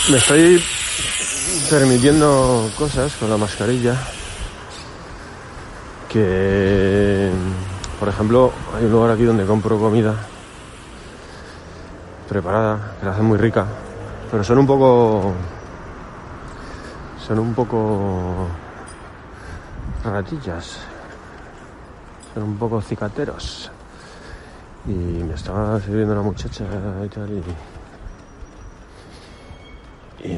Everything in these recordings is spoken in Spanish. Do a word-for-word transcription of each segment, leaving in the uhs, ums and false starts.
Me estoy permitiendo cosas con la mascarilla que, por ejemplo, hay un lugar aquí donde compro comida preparada, que la hacen muy rica, pero son un poco son un poco ratillas, son un poco cicateros, y me estaba sirviendo una muchacha y tal, y y,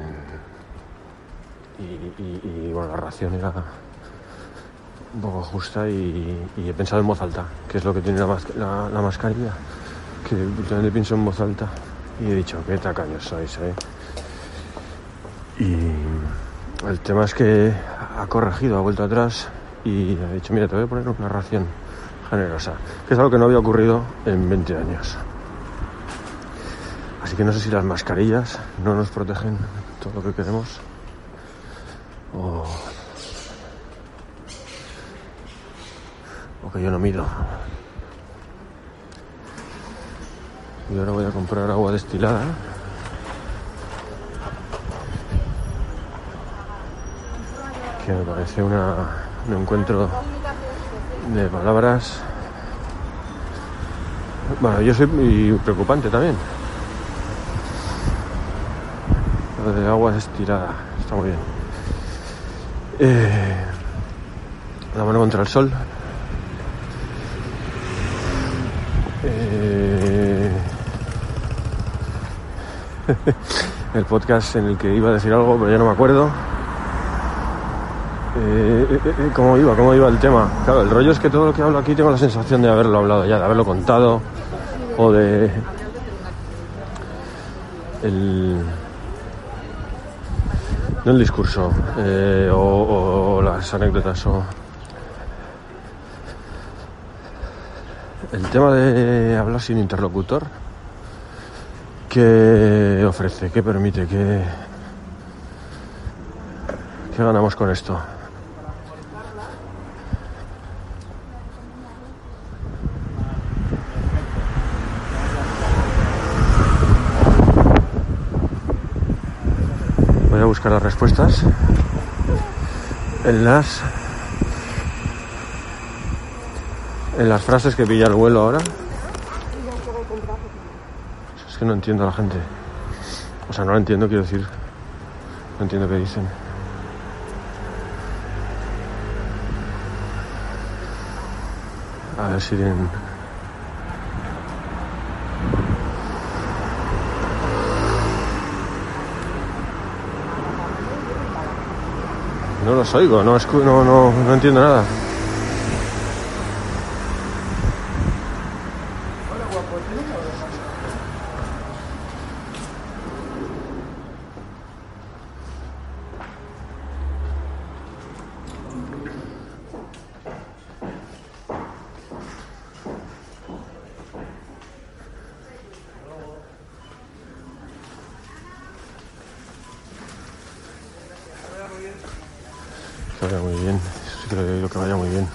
y, y, y bueno, la ración era un poco justa, y, y he pensado en voz alta, que es lo que tiene la, mas- la, la mascarilla, que últimamente pienso en voz alta, y he dicho, qué tacaños sois, ¿eh? Y el tema es que ha corregido, ha vuelto atrás y ha dicho, mira, te voy a poner una ración generosa, que es algo que no había ocurrido en veinte años. Así que no sé si las mascarillas no nos protegen todo lo que queremos, o, o que yo no mido. Y ahora voy a comprar agua destilada, que me parece una, un encuentro de palabras. Bueno, yo soy muy preocupante también. Lo de agua destilada está muy bien. Eh, la mano contra el sol. Eh, el podcast en el que iba a decir algo, pero ya no me acuerdo. Eh, eh, eh, ¿Cómo iba? ¿Cómo iba el tema? Claro, el rollo es que todo lo que hablo aquí tengo la sensación de haberlo hablado ya, de haberlo contado, o de el no el discurso, eh, o, o las anécdotas, o el tema de hablar sin interlocutor. ¿Qué ofrece? ¿Qué permite? ¿Qué, qué ganamos con esto? Voy a buscar las respuestas en las en las frases que pilla el vuelo ahora. Es que no entiendo a la gente. O sea, no la entiendo, quiero decir. No entiendo qué dicen. A ver si tienen... No los oigo, no, escu- no, no, no entiendo nada. Que vaya muy bien, sí que lo he oído, que vaya muy bien.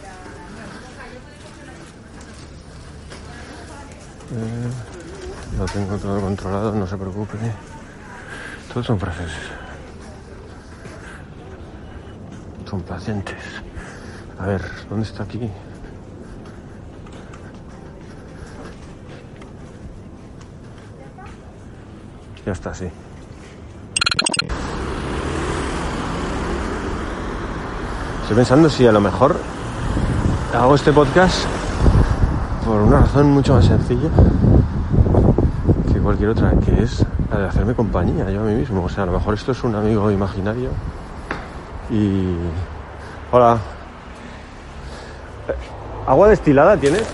Eh, lo tengo todo controlado, no se preocupe. Todos son frases complacientes. A ver, ¿dónde está aquí? Ya está, sí. Estoy pensando si a lo mejor hago este podcast por una razón mucho más sencilla que cualquier otra, que es la de hacerme compañía yo a mí mismo. O sea, a lo mejor esto es un amigo imaginario y... Hola. ¿Agua destilada tienes?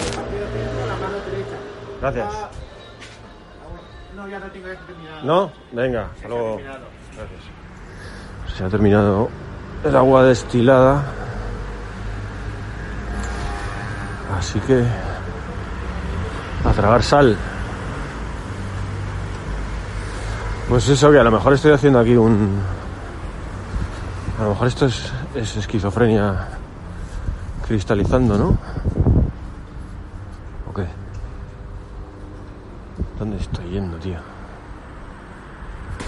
Gracias. No, ya no tengo que terminar. ¿No? Venga, hasta luego. Gracias. Se ha terminado el agua destilada. Así que a tragar sal. Pues eso, que a lo mejor estoy haciendo aquí un... A lo mejor esto es, es esquizofrenia cristalizando, ¿no? ¿O qué? ¿Dónde estoy yendo, tío?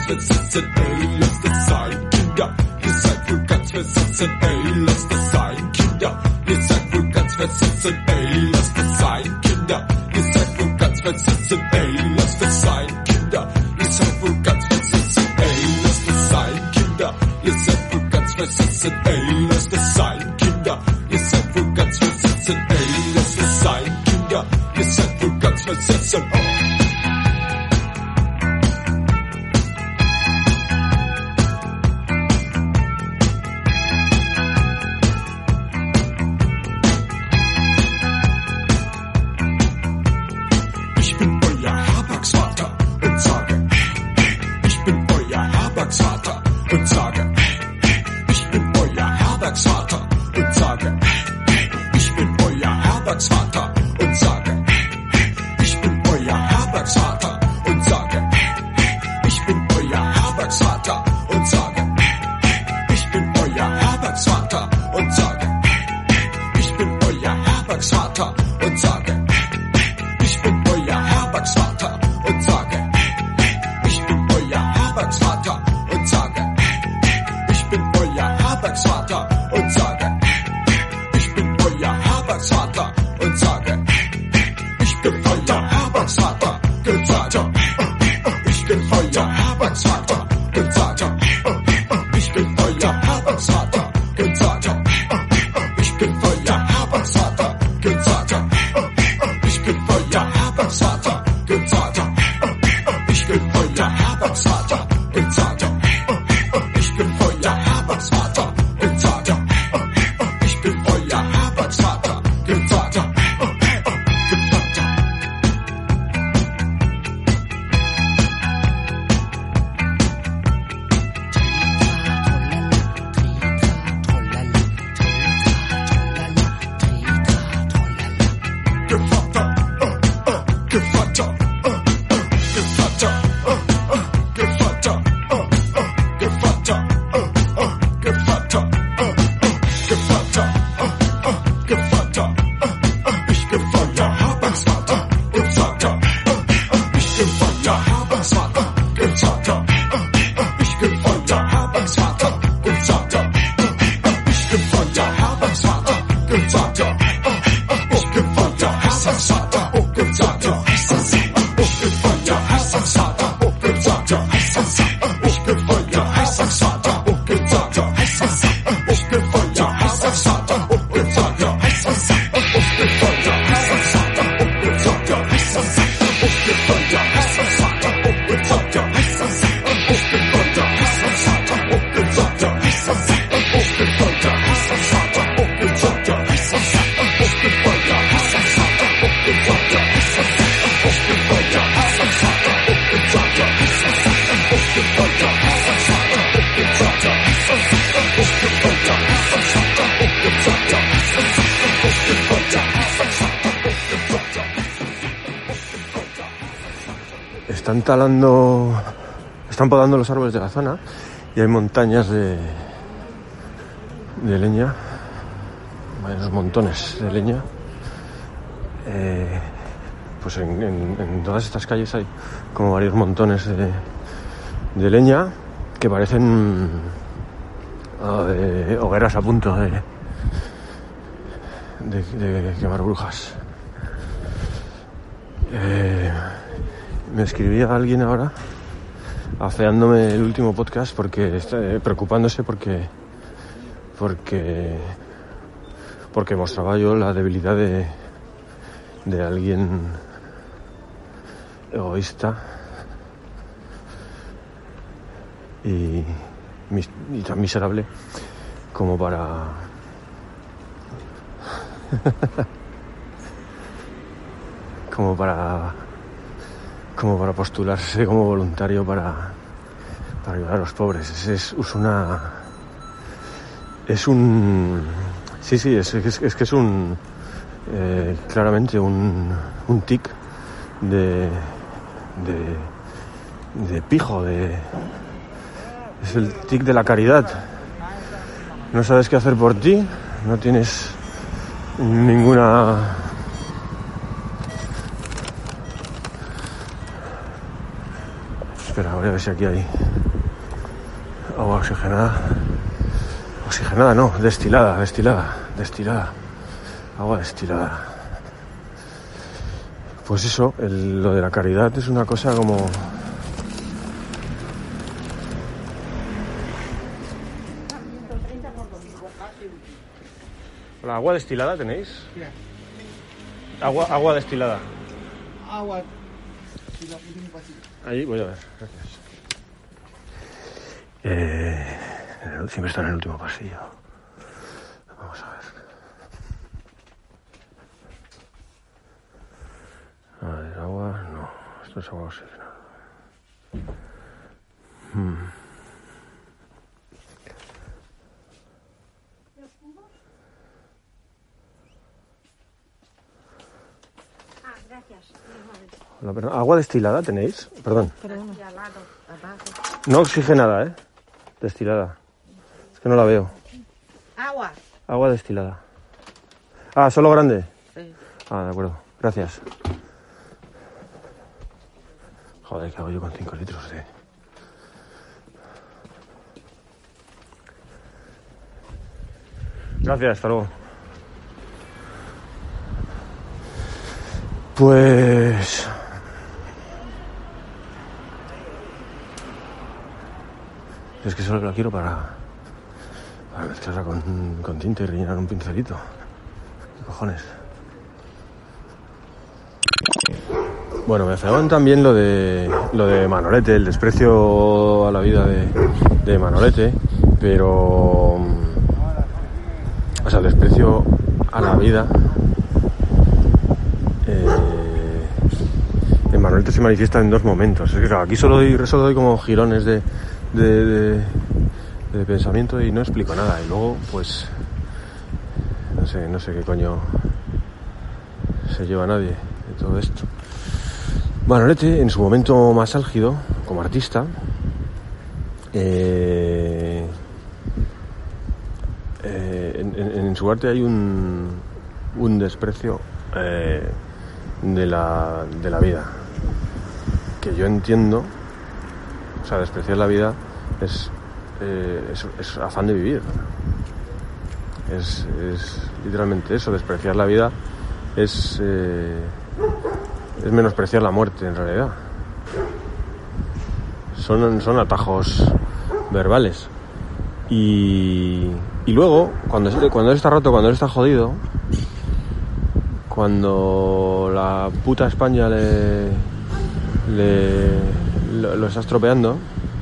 versetzen, ey, lasst es sein, Kinder. Ihr seid wohl ganz versetzen, ey, lasst es sein, Kinder. Ihr seid wohl ganz versetzen, ey, lasst es sein, Kinder. Ihr seid wohl ganz versetzen, ey, lasst es sein, Kinder. Ihr seid wohl ganz versetzen, ey, lasst es sein, Kinder. Ihr seid wohl ganz versetzen, ey, lasst es sein, Kinder. Ihr seid wohl ganz versetzen, ey, lasst es sein, Kinder. Ihr seid wohl ganz versetzen, oh. Und sage, ich bin euer Herbergsvater und sage, ich bin euer Herbergsvater und sage, ich bin euer Herbergsvater und sage, ich bin euer Herbergsvater und sage, ich bin euer Herbergsvater und sage, ich bin euer Herbergsvater und sage, ich bin euer Herbergsvater und sage, ich bin euer Herbergsvater und sage, ich bin euer Herbergsvater und sage, ich bin euer Herbergsvater und sage, ich bin euer Herbergsvater und sage, ich bin euer Herbergsvater und sage, ich bin euer Herbergsvater und sage, ich bin euer Herbergsvater und sage, ich bin euer Herbergsvater und sage, ich bin euer Herbergsvater und sage, ich bin euer Herbergsvater und sage, ich bin euer Herbergsvater und sage, Gevatter, Gevatter, Gevatter, Gevatter, Gevatter, Gevatter, Gevatter, Gevatter, ich bin euer Herbergsvater und sage, ich bin euer Herbergsvater und sage, ich bin euer Herbergsvater und sage, ich bin euer Herbergsvater und sage, ich bin euer Herbergsvater und sage, ich bin euer Herbergsvater und sage, ich bin euer Herbergsvater und sage, ich bin euer Herbergsvater und sage, ich bin euer Herbergsvater und sage, ich bin euer Herbergsvater und sage, ich bin euer Herbergsvater und sage, ich bin euer Herbergsvater und sage, ich bin euer Herbergsvater und sage, ich bin euer Herbergsvater und sage, ich bin euer Herbergsvater und sage, ich bin euer Herbergsvater und sage, ich bin euer Herbergsvater und sage. Están talando, están podando los árboles de la zona y hay montañas de, de leña, varios montones de leña. Eh, pues en, en, en todas estas calles hay como varios montones de, de leña que parecen uh, de hogueras a punto de, de, de quemar brujas. Eh, me escribía alguien ahora afeándome el último podcast porque está, eh, preocupándose porque porque porque mostraba yo la debilidad de de alguien egoísta y, y tan miserable como para como para como para postularse como voluntario para para ayudar a los pobres. Es, es, es una es un sí sí es, es, es que es un eh, claramente un un tic de de de pijo, de es el tic de la caridad. No sabes qué hacer por ti, no tienes ninguna Espera, voy a ver si aquí hay agua oxigenada. Oxigenada no, destilada, destilada, destilada. Agua destilada. Pues eso, el, lo de la caridad es una cosa como... ¿La agua destilada tenéis? Sí. Agua, agua destilada. Agua. Y la última pasilla. Ahí voy a ver, gracias. Eh, siempre está en el último pasillo. Vamos a ver. A ver, agua, no. Esto es agua oxigenada. Hmm. Ah, gracias. Hola, perdón. ¿Agua destilada tenéis? Perdón. Perdón. Aquí al lado, abajo. No oxigenada, ¿eh? Destilada. Es que no la veo. Agua. Agua destilada. Ah, ¿solo grande? Sí. Ah, de acuerdo. Gracias. Joder, ¿qué hago yo con cinco litros de...? Gracias, hasta luego. Pues... Es que solo la quiero para... Para mezclarla con, con tinta y rellenar un pincelito. ¿Qué cojones? Bueno, me afeaban también lo de lo de Manolete, el desprecio a la vida de, de Manolete, pero... O sea, el desprecio a la vida... Eh, en Manolete se manifiesta en dos momentos. Es que claro, aquí solo doy, solo doy como girones de, de, de, de pensamiento y no explico nada. Y luego, pues... No sé, no sé qué coño se lleva nadie de todo esto. Manolete, en su momento más álgido, como artista, eh, eh, en, en, en su arte hay un, un desprecio eh, de, la, de la vida, que yo entiendo. O sea, despreciar la vida es, eh, es, es afán de vivir. Es, es literalmente eso, despreciar la vida es... Eh, es menospreciar la muerte, en realidad. Son, son atajos verbales. Y, y luego, cuando, cuando él está roto, cuando él está jodido, cuando la puta España le, le lo, lo está estropeando,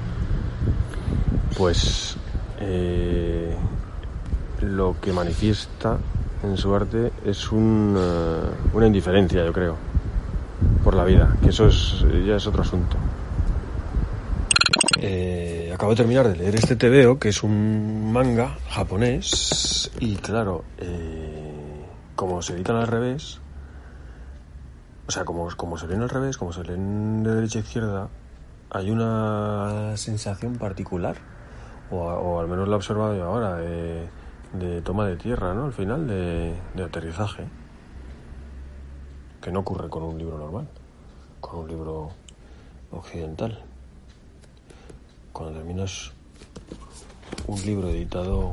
pues eh, lo que manifiesta en su arte es un, uh, una indiferencia, yo creo, por la vida, que eso es ya es otro asunto. Eh, acabo de terminar de leer este tebeo, que es un manga japonés, y claro, eh, como se editan al revés, o sea, como, como se leen al revés, como se leen de derecha a izquierda, hay una sensación particular, o, o al menos la he observado yo ahora, de, de toma de tierra, ¿no? Al final, de, de aterrizaje, que no ocurre con un libro normal, con un libro occidental. Cuando terminas un libro editado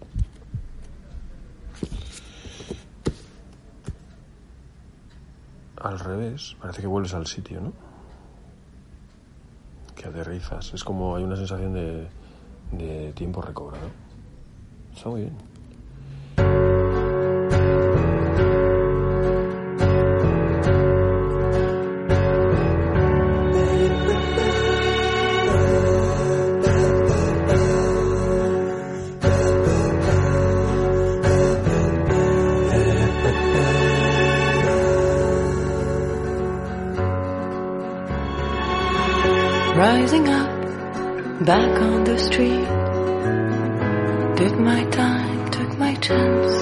al revés, parece que vuelves al sitio, ¿no? Que aterrizas. Es como hay una sensación de, de tiempo recobrado. Está muy bien. Rising up, back on the street. Did my time, took my chances.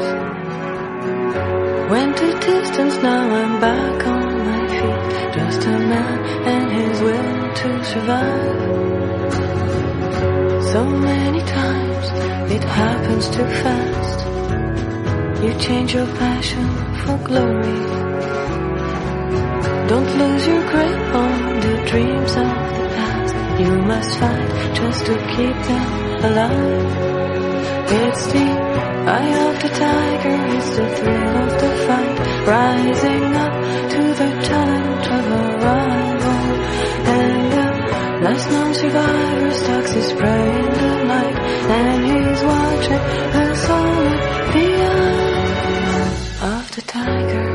Went a distance, now I'm back on my feet. Just a man and his will to survive. So many times it happens too fast. You change your passion for glory. Don't lose your grip on the dreams of the past. must fight just to keep them alive. It's the eye of the tiger, it's the thrill of the fight, rising up to the challenge of a rival. And the last known survivor stalks his prey in the night, and he's watching us all with the eye of the tiger.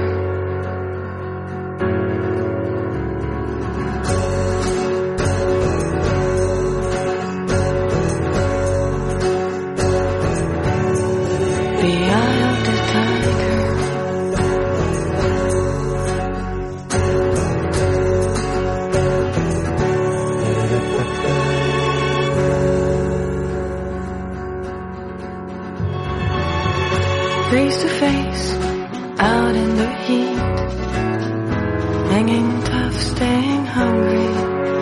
Face to face, out in the heat, hanging tough, staying hungry.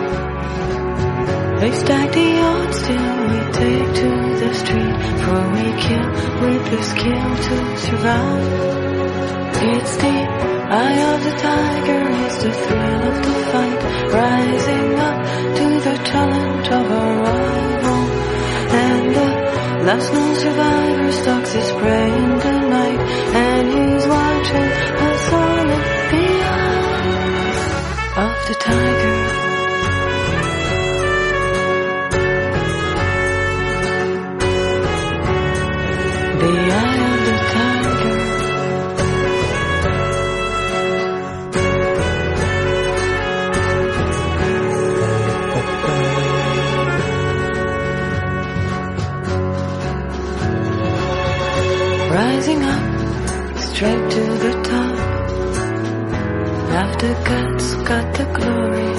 They stack the odds till we take to the street, for we kill with the skill to survive. It's the eye of the tiger, it's the thrill of the fight, rising up to the challenge of a rival. And the last known survivor stalks his prey in the night, and he's watching us all with the eyes of the tiger. The eye of the tiger. Rising up, straight to the top. After guts got the glory.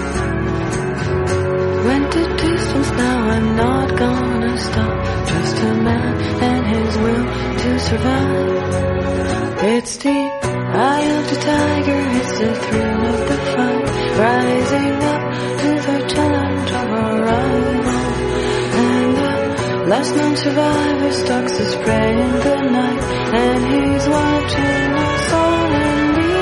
Went the distance, now I'm not gonna stop. Just a man and his will to survive. It's the eye of the tiger, it's the thrill of the fight, rising up to the challenge of a rival. And the last known survivor stalks his prey in the night, and he's watching us all in the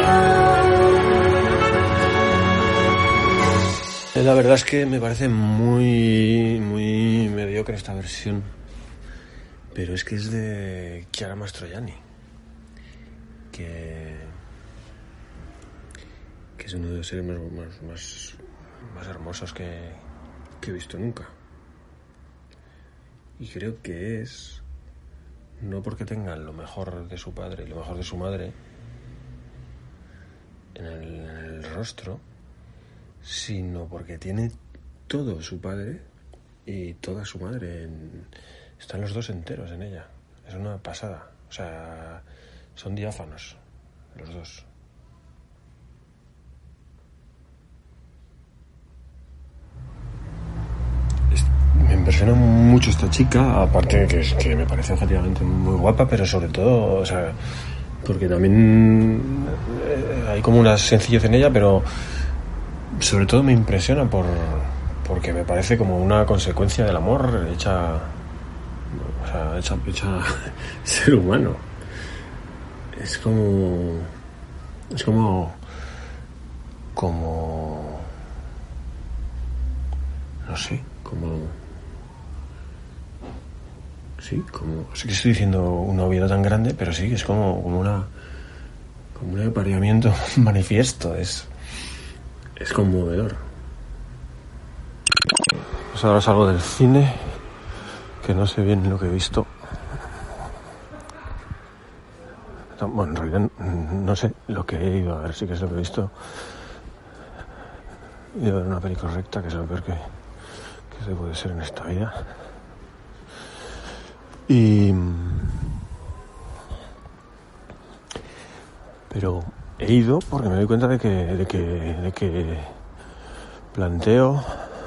eye. La verdad es que me parece muy, muy mediocre esta versión, pero es que es de Chiara Mastroianni, que, que es uno de los seres más, más, más, más hermosos que, que he visto nunca. Y creo que es, no porque tengan lo mejor de su padre y lo mejor de su madre en el, en el rostro, sino porque tiene todo su padre y toda su madre. En, están los dos enteros en ella. Es una pasada. O sea, son diáfanos los dos. Me impresiona mucho esta chica, aparte de que, es, que me parece objetivamente muy guapa, pero sobre todo, o sea, porque también hay como una sencillez en ella, pero sobre todo me impresiona por porque me parece como una consecuencia del amor hecha, o sea, hecha, hecha ser humano. Es como, es como, como, no sé, como, sí, como, sí que estoy diciendo una obviedad tan grande, pero sí, es como, como una, como un apareamiento manifiesto, es, es conmovedor. Pues ahora salgo del cine, que no sé bien lo que he visto. Bueno, en realidad no sé lo que he ido a ver, sí que es lo que he visto. He ido a ver una peli correcta, que es lo peor que, que se puede ser en esta vida. Y... pero he ido porque me doy cuenta de que, de que, de que planteo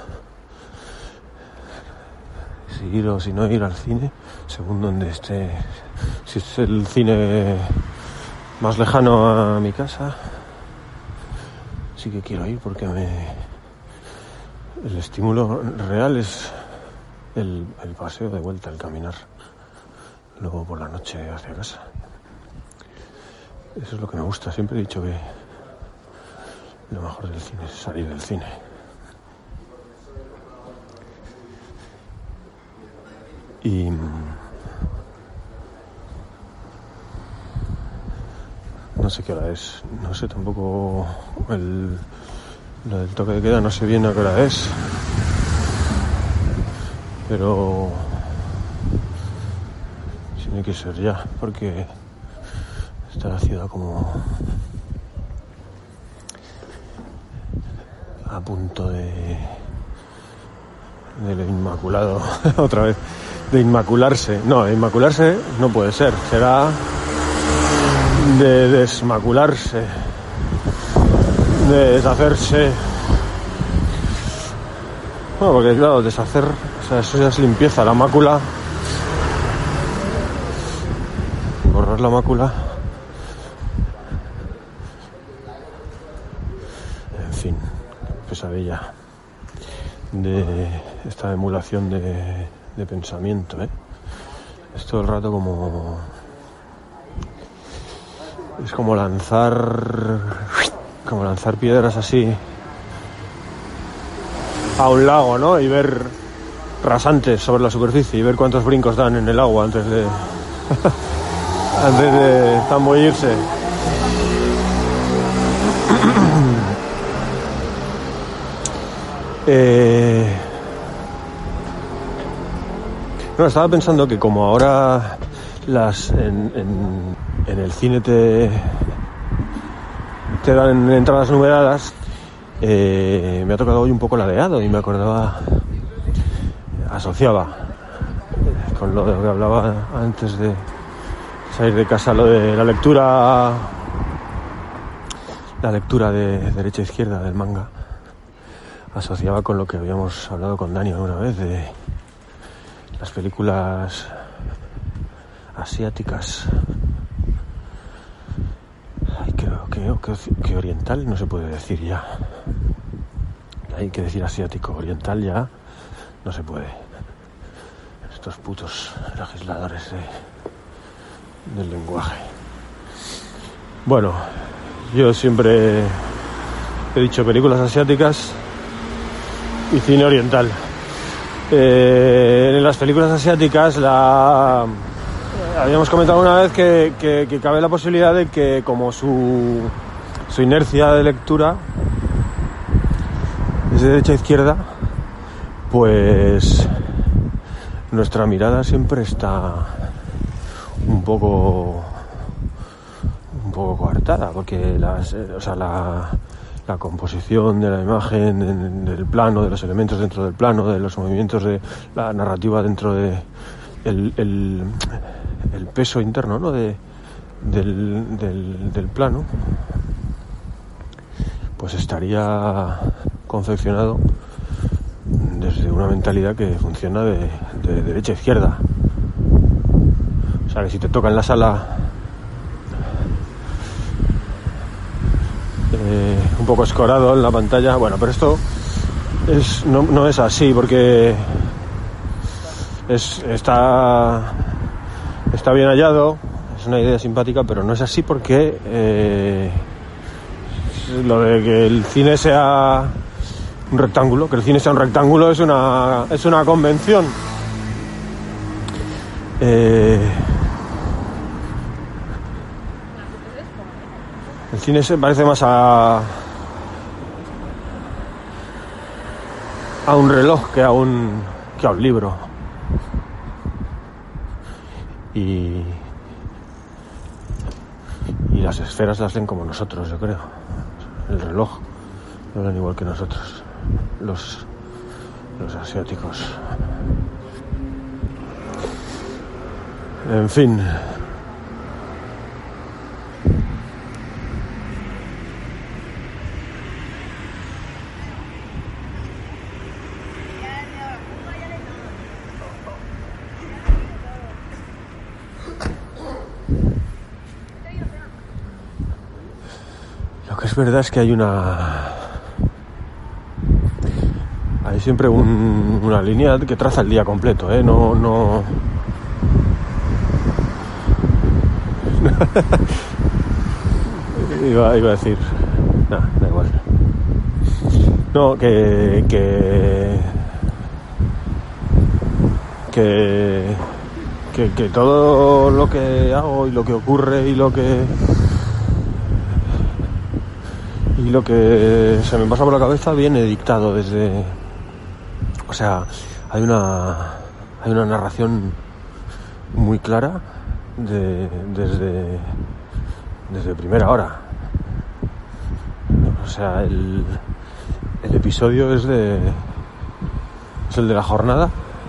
si ir o si no ir al cine, según donde esté. Si es el cine más lejano a mi casa, sí que quiero ir porque me, el estímulo real es el, el paseo de vuelta, el caminar luego por la noche hacia casa. Eso es lo que me gusta. Siempre he dicho que lo mejor del cine es salir del cine. sé qué hora es. No sé tampoco el, lo del toque de queda, no sé bien a qué hora es. Pero tiene que ser ya, porque está la ciudad como a punto de de lo inmaculado otra vez, de inmacularse. No, de inmacularse no puede ser, será de desmacularse, de deshacerse. Bueno, porque claro, deshacer, o sea, eso ya es limpieza, la mácula, borrar la mácula, en fin, pesadilla de esta emulación de, de pensamiento, ¿eh? Es todo el rato como... es como lanzar... como lanzar piedras así a un lago, ¿no? Y ver rasantes sobre la superficie y ver cuántos brincos dan en el agua antes de... antes de zambullirse. Eh... No, estaba pensando que como ahora las en, en, en el cine te te dan entradas numeradas, eh, me ha tocado hoy un poco ladeado y me acordaba, asociaba con lo que hablaba antes de salir de casa, lo de la lectura, la lectura de derecha e izquierda del manga. Asociaba con lo que habíamos hablado con Dani alguna vez de las películas asiáticas. Ay, que, que, que, que oriental no se puede decir ya. Hay que decir asiático, oriental ya no se puede. Estos putos legisladores de, del lenguaje. Bueno, yo siempre he dicho películas asiáticas y cine oriental. Eh, en las películas asiáticas la habíamos comentado una vez que, que, que cabe la posibilidad de que como su, su inercia de lectura es de derecha a izquierda, pues nuestra mirada siempre está un poco un poco coartada, porque las, o sea, la la composición de la imagen, del plano, de los elementos dentro del plano, de los movimientos de la narrativa dentro de el, el, el peso interno, ¿no? de, del, del, del plano, pues estaría confeccionado desde una mentalidad que funciona de, de derecha a izquierda. O sea, que si te toca en la sala Eh, un poco escorado en la pantalla, bueno, pero esto es, no, no es así, porque es, está está bien hallado, es una idea simpática, pero no es así porque eh, lo de que el cine sea un rectángulo, que el cine sea un rectángulo es una es una convención. Eh, El cine se parece más a a un reloj que a un que a un libro. Y y las esferas las leen como nosotros, yo creo. El reloj lo leen igual que nosotros, los los asiáticos. En fin. Es verdad es que hay una hay siempre un, una línea que traza el día completo, ¿eh? No, no iba, iba a decir nah, da igual no, que que que que, que todo lo que hago y lo que ocurre y lo que y lo que se me pasa por la cabeza viene dictado desde, o sea, hay una hay una narración muy clara de, desde desde primera hora. O sea, el, el episodio es de es el de la jornada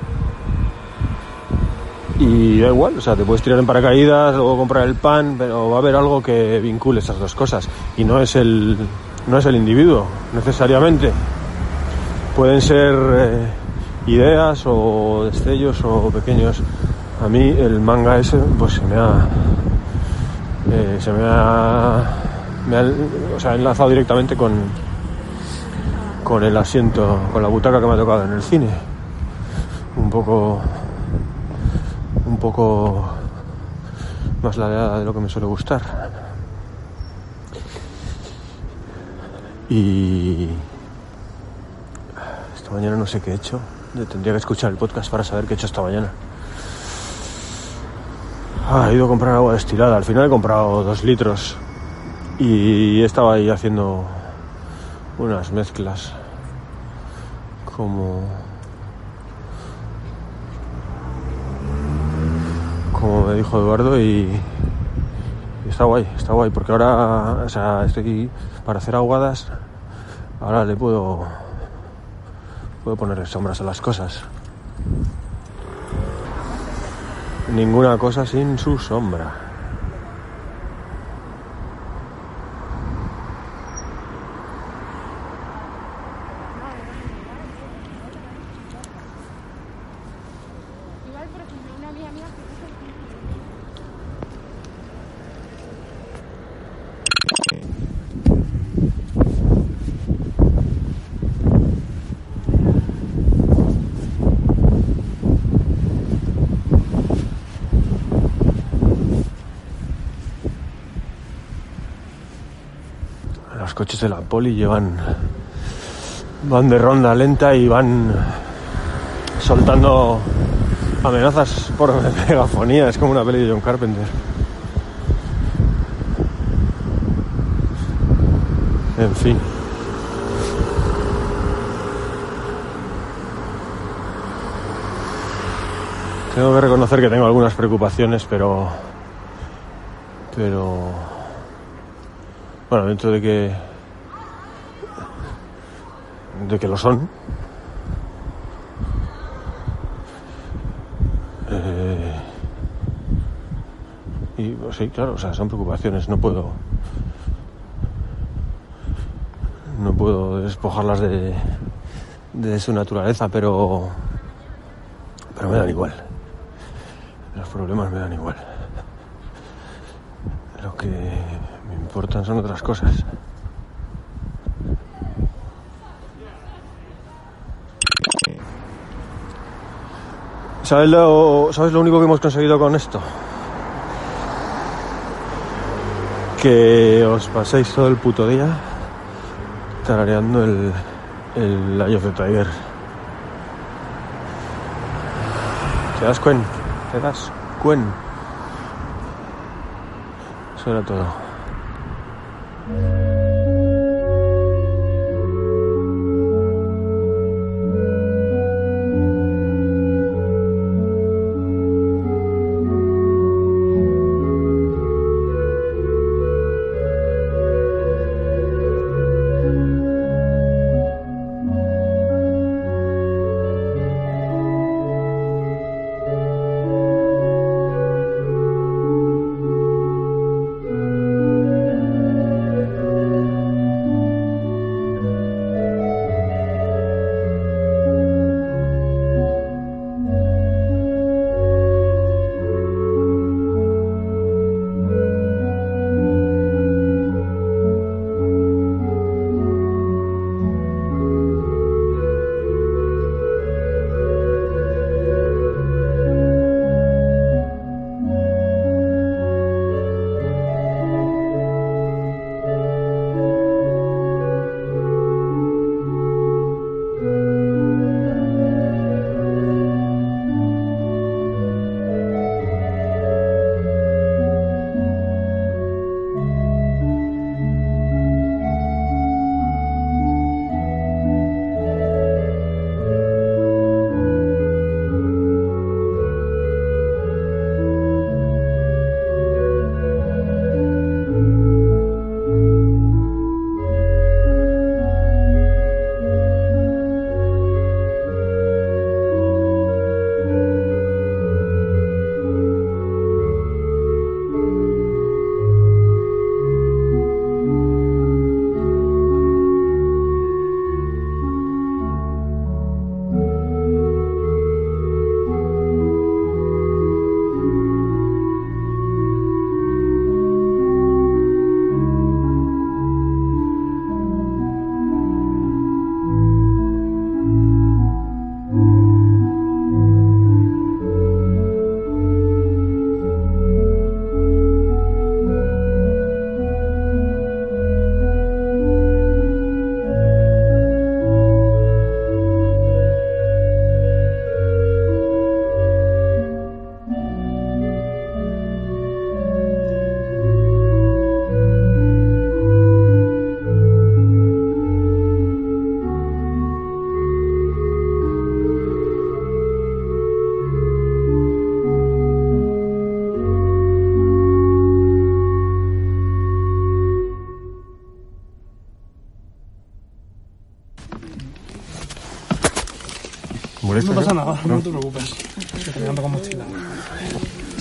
y da igual, o sea, te puedes tirar en paracaídas, luego comprar el pan, pero va a haber algo que vincule esas dos cosas y no es el no es el individuo necesariamente. Pueden ser eh, ideas o destellos o pequeños. A mí el manga ese pues se me ha eh, se me ha, me ha o sea, enlazado directamente con con el asiento, con la butaca que me ha tocado en el cine. Un poco un poco más ladeada de lo que me suele gustar. Y esta mañana no sé qué he hecho. Tendría que escuchar el podcast para saber qué he hecho esta mañana. Ah, he ido a comprar agua destilada. Al final he comprado dos litros y estaba ahí haciendo unas mezclas como como me dijo Eduardo y, y está guay, está guay porque ahora, o sea, estoy para hacer aguadas, ahora le puedo puedo ponerle sombras a las cosas. Ninguna cosa sin su sombra. Igual, por ejemplo, una amiga mía que Los coches de la poli llevan van de ronda lenta y van soltando amenazas por megafonía. Es como una peli de John Carpenter. En fin. Tengo que reconocer que tengo algunas preocupaciones, pero pero bueno, dentro de que de que lo son, eh, y pues, sí, claro, o sea, son preocupaciones, no puedo no puedo despojarlas de de su naturaleza, pero pero me dan igual. Los problemas me dan igual. Lo que me importan son otras cosas. ¿Sabes lo, ¿Sabes lo único que hemos conseguido con esto? Que os paséis todo el puto día tarareando el, el Eye of the Tiger. ¿Te das cuen? ¿Te das cuen? Eso era todo. ¿Molesta? No pasa ¿qué? nada, no, no te preocupes. Que te ando con mochila.